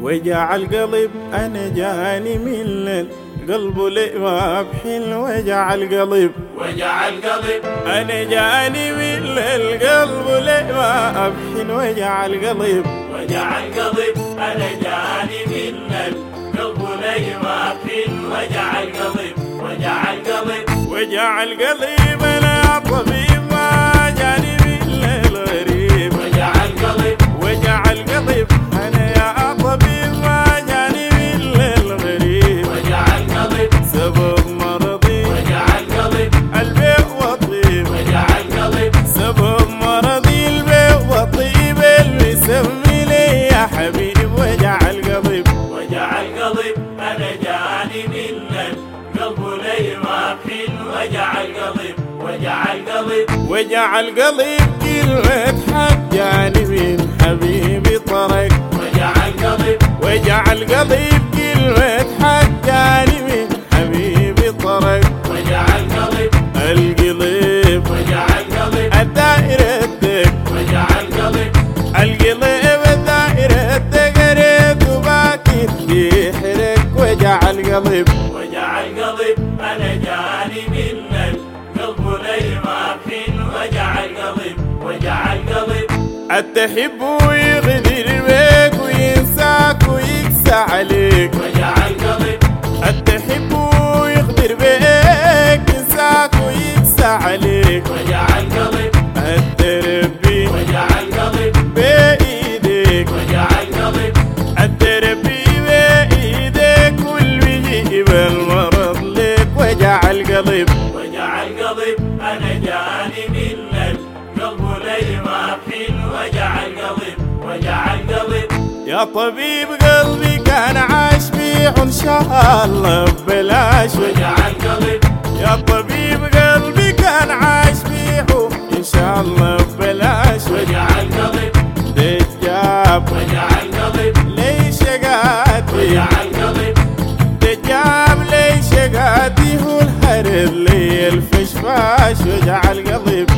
وجع القلب أنا جاني من القلب لإباب حل وجع القلب أنا جاني من القلب لإباب حل وجع القلب أنا جاني من القلب لإباب حل وجع القلب أنا طبيب ما جاني من الغريب وجع القلب أنا يا طبيب ما جاني من الغريب سبب مرضي البيع والطيب سبب مرضي البيع والطيب اللي يسمي لي يا حبيب وجع القلب أنا جاني من القلب لإباب حل وجع القلب كلمة حق جاني من حبيبي طرق وجع القلب كلمة حق جاني من حبيبي طرق القلب الدائرة الدق القلب الدائرة الدق ريت وباكي يحرق وجع القلب أنا جاني من القلب لإباب حل وجع القلب التحب ويغدر بيك وينساك ويقسى عليك التحب ويغدر بيك ينساك ويقسى عليك التربي بإيديك التربي بإيديك والبيجيب المرض لك وجع القلب أنا جاني من القلب لإباب حل وجع القلب يا طبيب قلبي كان عاش بيع ان شاء الله ببلاش يا طبيب قلبي كان عاش بيعه ان شاء الله ببلاش دجاب لي شقاتي دجاب لي شقاتي هو الحرر لي الفشفاش وجع القلب